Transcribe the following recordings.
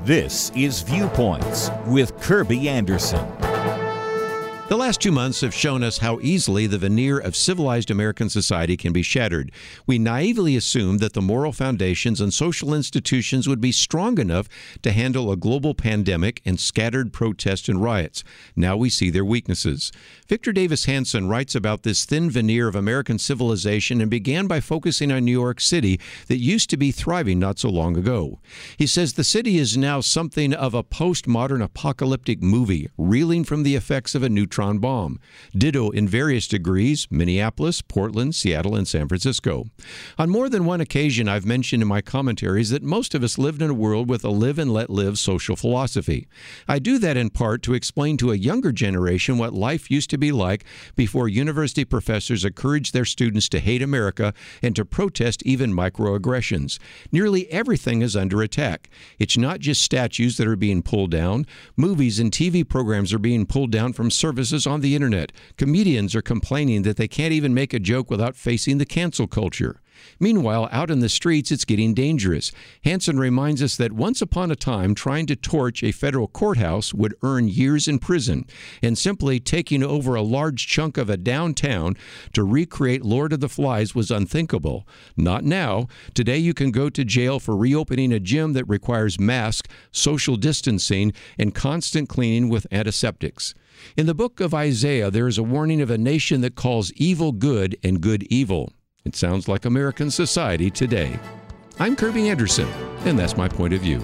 This is Viewpoints with Kirby Anderson. The last 2 months have shown us how easily the veneer of civilized American society can be shattered. We naively assumed that the moral foundations and social institutions would be strong enough to handle a global pandemic and scattered protests and riots. Now we see their weaknesses. Victor Davis Hanson writes about this thin veneer of American civilization and began by focusing on New York City that used to be thriving not so long ago. He says the city is now something of a postmodern apocalyptic movie, reeling from the effects of a neutron bomb. Ditto in various degrees, Minneapolis, Portland, Seattle, and San Francisco. On more than one occasion, I've mentioned in my commentaries that most of us lived in a world with a live and let live social philosophy. I do that in part to explain to a younger generation what life used to be like before university professors encouraged their students to hate America and to protest even microaggressions. Nearly everything is under attack. It's not just statues that are being pulled down. Movies and TV programs are being pulled down from services on the internet. Comedians are complaining that they can't even make a joke without facing the cancel culture. Meanwhile, out in the streets, it's getting dangerous. Hanson reminds us that once upon a time, trying to torch a federal courthouse would earn years in prison, and simply taking over a large chunk of a downtown to recreate Lord of the Flies was unthinkable. Not now. Today, you can go to jail for reopening a gym that requires masks, social distancing, and constant cleaning with antiseptics. In the book of Isaiah, there is a warning of a nation that calls evil good and good evil. It sounds like American society today. I'm Kirby Anderson, and that's my point of view.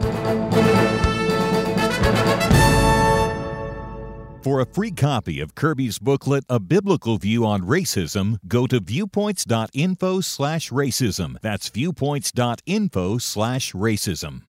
For a free copy of Kirby's booklet, A Biblical View on Racism, go to viewpoints.info/racism. That's viewpoints.info/racism.